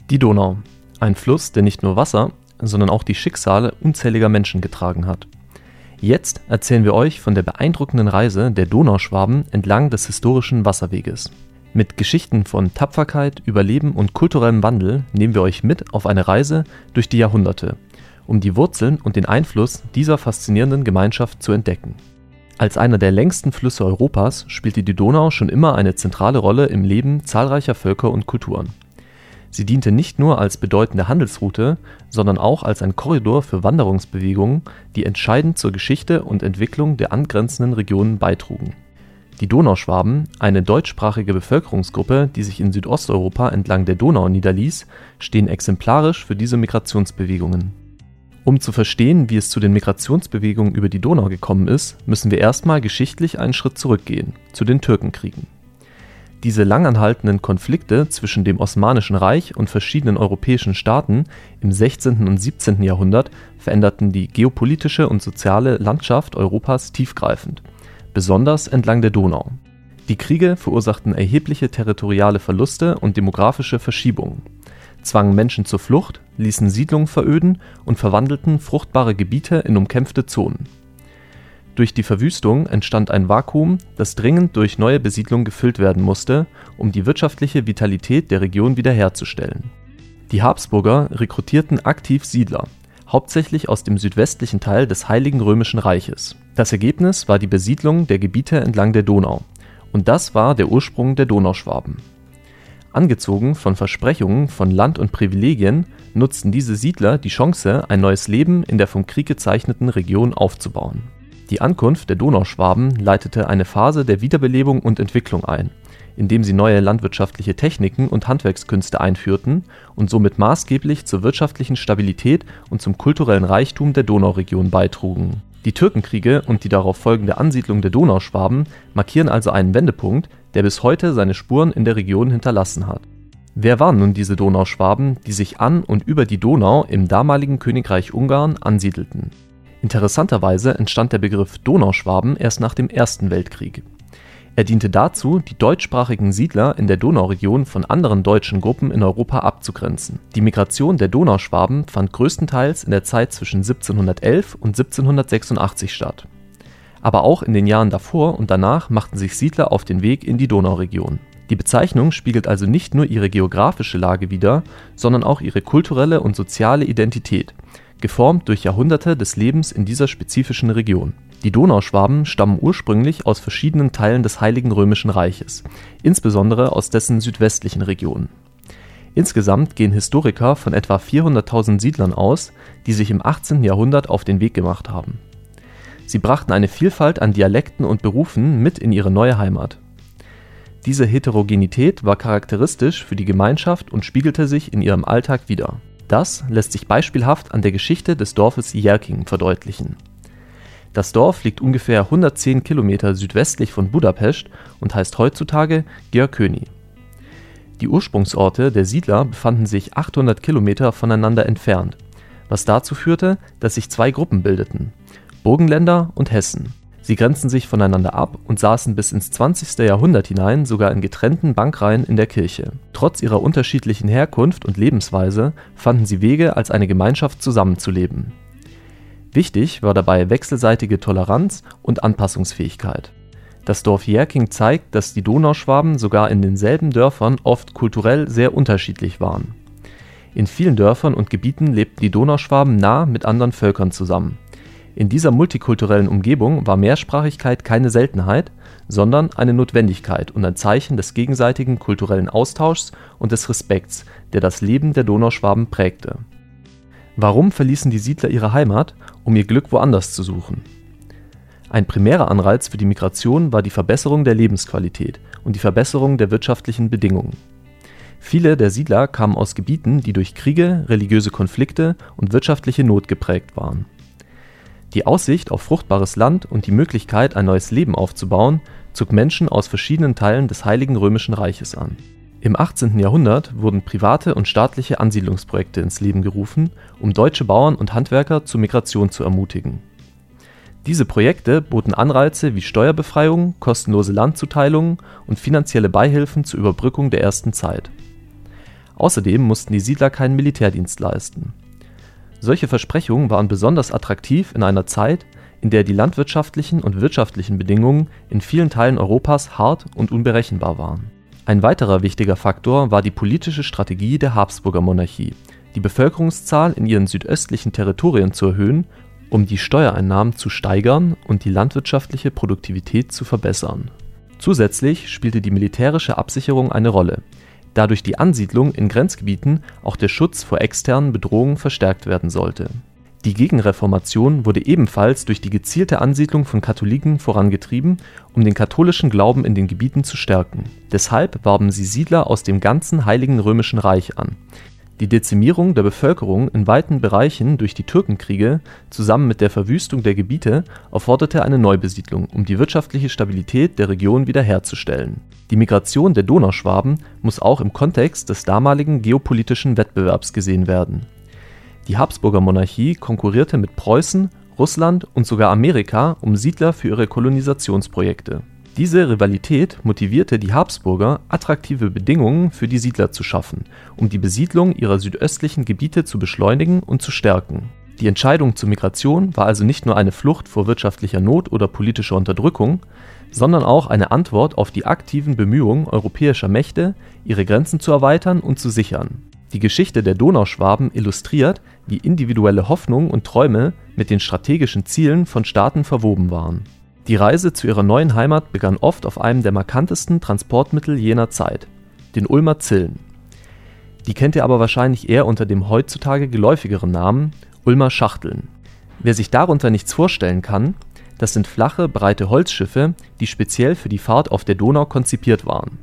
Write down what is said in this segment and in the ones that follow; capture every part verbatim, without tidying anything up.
Die Donau, ein Fluss, der nicht nur Wasser, sondern auch die Schicksale unzähliger Menschen getragen hat. Jetzt erzählen wir euch von der beeindruckenden Reise der Donauschwaben entlang des historischen Wasserweges. Mit Geschichten von Tapferkeit, Überleben und kulturellem Wandel nehmen wir euch mit auf eine Reise durch die Jahrhunderte, um die Wurzeln und den Einfluss dieser faszinierenden Gemeinschaft zu entdecken. Als einer der längsten Flüsse Europas spielte die Donau schon immer eine zentrale Rolle im Leben zahlreicher Völker und Kulturen. Sie diente nicht nur als bedeutende Handelsroute, sondern auch als ein Korridor für Wanderungsbewegungen, die entscheidend zur Geschichte und Entwicklung der angrenzenden Regionen beitrugen. Die Donauschwaben, eine deutschsprachige Bevölkerungsgruppe, die sich in Südosteuropa entlang der Donau niederließ, stehen exemplarisch für diese Migrationsbewegungen. Um zu verstehen, wie es zu den Migrationsbewegungen über die Donau gekommen ist, müssen wir erstmal geschichtlich einen Schritt zurückgehen, zu den Türkenkriegen. Diese langanhaltenden Konflikte zwischen dem Osmanischen Reich und verschiedenen europäischen Staaten im sechzehnten und siebzehnten Jahrhundert veränderten die geopolitische und soziale Landschaft Europas tiefgreifend, besonders entlang der Donau. Die Kriege verursachten erhebliche territoriale Verluste und demografische Verschiebungen, zwangen Menschen zur Flucht, ließen Siedlungen veröden und verwandelten fruchtbare Gebiete in umkämpfte Zonen. Durch die Verwüstung entstand ein Vakuum, das dringend durch neue Besiedlung gefüllt werden musste, um die wirtschaftliche Vitalität der Region wiederherzustellen. Die Habsburger rekrutierten aktiv Siedler, hauptsächlich aus dem südwestlichen Teil des Heiligen Römischen Reiches. Das Ergebnis war die Besiedlung der Gebiete entlang der Donau, und das war der Ursprung der Donauschwaben. Angezogen von Versprechungen von Land und Privilegien nutzten diese Siedler die Chance, ein neues Leben in der vom Krieg gezeichneten Region aufzubauen. Die Ankunft der Donauschwaben leitete eine Phase der Wiederbelebung und Entwicklung ein, indem sie neue landwirtschaftliche Techniken und Handwerkskünste einführten und somit maßgeblich zur wirtschaftlichen Stabilität und zum kulturellen Reichtum der Donauregion beitrugen. Die Türkenkriege und die darauf folgende Ansiedlung der Donauschwaben markieren also einen Wendepunkt, der bis heute seine Spuren in der Region hinterlassen hat. Wer waren nun diese Donauschwaben, die sich an und über die Donau im damaligen Königreich Ungarn ansiedelten? Interessanterweise entstand der Begriff Donauschwaben erst nach dem Ersten Weltkrieg. Er diente dazu, die deutschsprachigen Siedler in der Donauregion von anderen deutschen Gruppen in Europa abzugrenzen. Die Migration der Donauschwaben fand größtenteils in der Zeit zwischen siebzehnhundertelf und siebzehnhundertsechsundachtzig statt. Aber auch in den Jahren davor und danach machten sich Siedler auf den Weg in die Donauregion. Die Bezeichnung spiegelt also nicht nur ihre geografische Lage wider, sondern auch ihre kulturelle und soziale Identität, geformt durch Jahrhunderte des Lebens in dieser spezifischen Region. Die Donauschwaben stammen ursprünglich aus verschiedenen Teilen des Heiligen Römischen Reiches, insbesondere aus dessen südwestlichen Regionen. Insgesamt gehen Historiker von etwa vierhunderttausend Siedlern aus, die sich im achtzehnten Jahrhundert auf den Weg gemacht haben. Sie brachten eine Vielfalt an Dialekten und Berufen mit in ihre neue Heimat. Diese Heterogenität war charakteristisch für die Gemeinschaft und spiegelte sich in ihrem Alltag wider. Das lässt sich beispielhaft an der Geschichte des Dorfes Jerking verdeutlichen. Das Dorf liegt ungefähr hundertzehn Kilometer südwestlich von Budapest und heißt heutzutage Györköny. Die Ursprungsorte der Siedler befanden sich achthundert Kilometer voneinander entfernt, was dazu führte, dass sich zwei Gruppen bildeten: Burgenländer und Hessen. Sie grenzten sich voneinander ab und saßen bis ins zwanzigste Jahrhundert hinein sogar in getrennten Bankreihen in der Kirche. Trotz ihrer unterschiedlichen Herkunft und Lebensweise fanden sie Wege, als eine Gemeinschaft zusammenzuleben. Wichtig war dabei wechselseitige Toleranz und Anpassungsfähigkeit. Das Dorf Jerking zeigt, dass die Donauschwaben sogar in denselben Dörfern oft kulturell sehr unterschiedlich waren. In vielen Dörfern und Gebieten lebten die Donauschwaben nah mit anderen Völkern zusammen. In dieser multikulturellen Umgebung war Mehrsprachigkeit keine Seltenheit, sondern eine Notwendigkeit und ein Zeichen des gegenseitigen kulturellen Austauschs und des Respekts, der das Leben der Donauschwaben prägte. Warum verließen die Siedler ihre Heimat, um ihr Glück woanders zu suchen? Ein primärer Anreiz für die Migration war die Verbesserung der Lebensqualität und die Verbesserung der wirtschaftlichen Bedingungen. Viele der Siedler kamen aus Gebieten, die durch Kriege, religiöse Konflikte und wirtschaftliche Not geprägt waren. Die Aussicht auf fruchtbares Land und die Möglichkeit, ein neues Leben aufzubauen, zog Menschen aus verschiedenen Teilen des Heiligen Römischen Reiches an. Im achtzehnten Jahrhundert wurden private und staatliche Ansiedlungsprojekte ins Leben gerufen, um deutsche Bauern und Handwerker zur Migration zu ermutigen. Diese Projekte boten Anreize wie Steuerbefreiung, kostenlose Landzuteilungen und finanzielle Beihilfen zur Überbrückung der ersten Zeit. Außerdem mussten die Siedler keinen Militärdienst leisten. Solche Versprechungen waren besonders attraktiv in einer Zeit, in der die landwirtschaftlichen und wirtschaftlichen Bedingungen in vielen Teilen Europas hart und unberechenbar waren. Ein weiterer wichtiger Faktor war die politische Strategie der Habsburger Monarchie, die Bevölkerungszahl in ihren südöstlichen Territorien zu erhöhen, um die Steuereinnahmen zu steigern und die landwirtschaftliche Produktivität zu verbessern. Zusätzlich spielte die militärische Absicherung eine Rolle, da durch die Ansiedlung in Grenzgebieten auch der Schutz vor externen Bedrohungen verstärkt werden sollte. Die Gegenreformation wurde ebenfalls durch die gezielte Ansiedlung von Katholiken vorangetrieben, um den katholischen Glauben in den Gebieten zu stärken. Deshalb warben sie Siedler aus dem ganzen Heiligen Römischen Reich an. Die Dezimierung der Bevölkerung in weiten Bereichen durch die Türkenkriege zusammen mit der Verwüstung der Gebiete erforderte eine Neubesiedlung, um die wirtschaftliche Stabilität der Region wiederherzustellen. Die Migration der Donauschwaben muss auch im Kontext des damaligen geopolitischen Wettbewerbs gesehen werden. Die Habsburger Monarchie konkurrierte mit Preußen, Russland und sogar Amerika um Siedler für ihre Kolonisationsprojekte. Diese Rivalität motivierte die Habsburger, attraktive Bedingungen für die Siedler zu schaffen, um die Besiedlung ihrer südöstlichen Gebiete zu beschleunigen und zu stärken. Die Entscheidung zur Migration war also nicht nur eine Flucht vor wirtschaftlicher Not oder politischer Unterdrückung, sondern auch eine Antwort auf die aktiven Bemühungen europäischer Mächte, ihre Grenzen zu erweitern und zu sichern. Die Geschichte der Donauschwaben illustriert, wie individuelle Hoffnungen und Träume mit den strategischen Zielen von Staaten verwoben waren. Die Reise zu ihrer neuen Heimat begann oft auf einem der markantesten Transportmittel jener Zeit, den Ulmer Zillen. Die kennt ihr aber wahrscheinlich eher unter dem heutzutage geläufigeren Namen Ulmer Schachteln. Wer sich darunter nichts vorstellen kann, das sind flache, breite Holzschiffe, die speziell für die Fahrt auf der Donau konzipiert waren.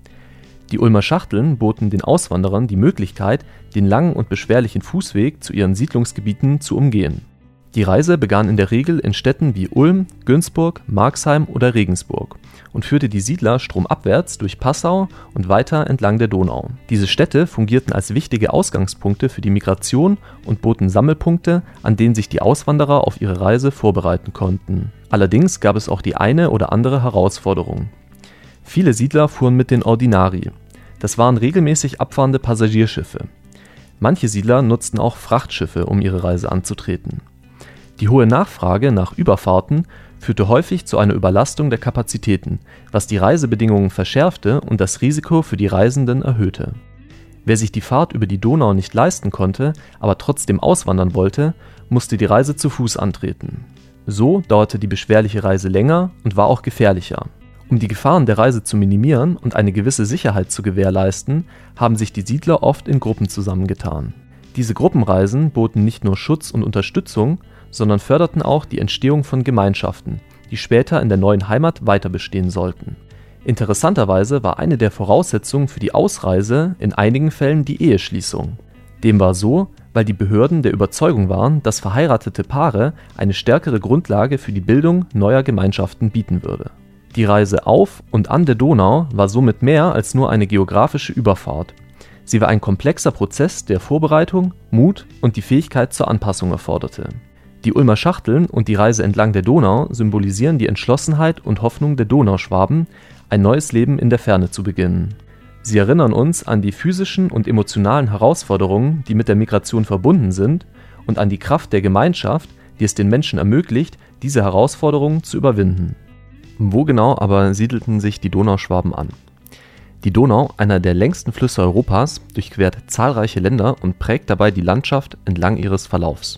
Die Ulmer Schachteln boten den Auswanderern die Möglichkeit, den langen und beschwerlichen Fußweg zu ihren Siedlungsgebieten zu umgehen. Die Reise begann in der Regel in Städten wie Ulm, Günzburg, Marxheim oder Regensburg und führte die Siedler stromabwärts durch Passau und weiter entlang der Donau. Diese Städte fungierten als wichtige Ausgangspunkte für die Migration und boten Sammelpunkte, an denen sich die Auswanderer auf ihre Reise vorbereiten konnten. Allerdings gab es auch die eine oder andere Herausforderung. Viele Siedler fuhren mit den Ordinari. Das waren regelmäßig abfahrende Passagierschiffe. Manche Siedler nutzten auch Frachtschiffe, um ihre Reise anzutreten. Die hohe Nachfrage nach Überfahrten führte häufig zu einer Überlastung der Kapazitäten, was die Reisebedingungen verschärfte und das Risiko für die Reisenden erhöhte. Wer sich die Fahrt über die Donau nicht leisten konnte, aber trotzdem auswandern wollte, musste die Reise zu Fuß antreten. So dauerte die beschwerliche Reise länger und war auch gefährlicher. Um die Gefahren der Reise zu minimieren und eine gewisse Sicherheit zu gewährleisten, haben sich die Siedler oft in Gruppen zusammengetan. Diese Gruppenreisen boten nicht nur Schutz und Unterstützung, sondern förderten auch die Entstehung von Gemeinschaften, die später in der neuen Heimat weiter bestehen sollten. Interessanterweise war eine der Voraussetzungen für die Ausreise in einigen Fällen die Eheschließung. Dem war so, weil die Behörden der Überzeugung waren, dass verheiratete Paare eine stärkere Grundlage für die Bildung neuer Gemeinschaften bieten würde. Die Reise auf und an der Donau war somit mehr als nur eine geografische Überfahrt. Sie war ein komplexer Prozess, der Vorbereitung, Mut und die Fähigkeit zur Anpassung erforderte. Die Ulmer Schachteln und die Reise entlang der Donau symbolisieren die Entschlossenheit und Hoffnung der Donauschwaben, ein neues Leben in der Ferne zu beginnen. Sie erinnern uns an die physischen und emotionalen Herausforderungen, die mit der Migration verbunden sind, und an die Kraft der Gemeinschaft, die es den Menschen ermöglicht, diese Herausforderungen zu überwinden. Wo genau aber siedelten sich die Donauschwaben an? Die Donau, einer der längsten Flüsse Europas, durchquert zahlreiche Länder und prägt dabei die Landschaft entlang ihres Verlaufs.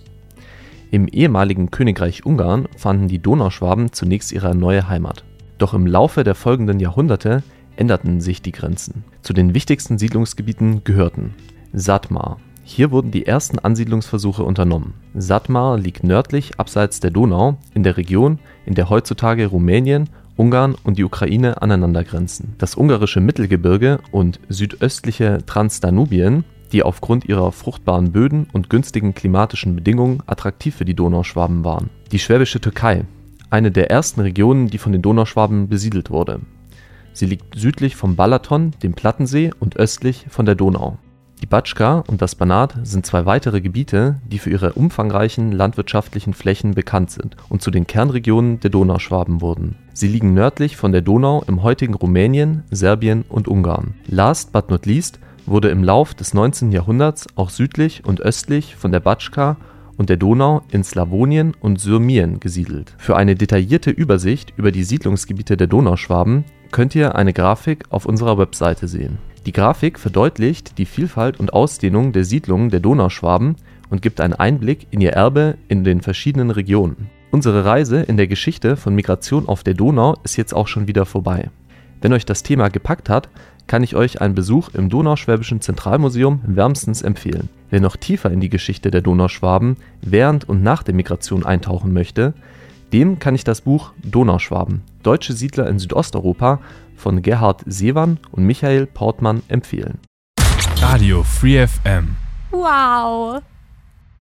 Im ehemaligen Königreich Ungarn fanden die Donauschwaben zunächst ihre neue Heimat. Doch im Laufe der folgenden Jahrhunderte änderten sich die Grenzen. Zu den wichtigsten Siedlungsgebieten gehörten Sathmar. Hier wurden die ersten Ansiedlungsversuche unternommen. Sathmar liegt nördlich abseits der Donau in der Region, in der heutzutage Rumänien, Ungarn und die Ukraine aneinander grenzen. Das ungarische Mittelgebirge und südöstliche Transdanubien, die aufgrund ihrer fruchtbaren Böden und günstigen klimatischen Bedingungen attraktiv für die Donauschwaben waren. Die Schwäbische Türkei, eine der ersten Regionen, die von den Donauschwaben besiedelt wurde. Sie liegt südlich vom Balaton, dem Plattensee, und östlich von der Donau. Die Batschka und das Banat sind zwei weitere Gebiete, die für ihre umfangreichen landwirtschaftlichen Flächen bekannt sind und zu den Kernregionen der Donauschwaben wurden. Sie liegen nördlich von der Donau im heutigen Rumänien, Serbien und Ungarn. Last but not least wurde im Lauf des neunzehnten Jahrhunderts auch südlich und östlich von der Batschka und der Donau in Slawonien und Syrmien gesiedelt. Für eine detaillierte Übersicht über die Siedlungsgebiete der Donauschwaben könnt ihr eine Grafik auf unserer Webseite sehen. Die Grafik verdeutlicht die Vielfalt und Ausdehnung der Siedlungen der Donauschwaben und gibt einen Einblick in ihr Erbe in den verschiedenen Regionen. Unsere Reise in der Geschichte von Migration auf der Donau ist jetzt auch schon wieder vorbei. Wenn euch das Thema gepackt hat, kann ich euch einen Besuch im Donauschwäbischen Zentralmuseum wärmstens empfehlen. Wer noch tiefer in die Geschichte der Donauschwaben während und nach der Migration eintauchen möchte, dem kann ich das Buch Donauschwaben – Deutsche Siedler in Südosteuropa von Gerhard Seewan und Michael Portmann empfehlen. Radio Free F M. Wow!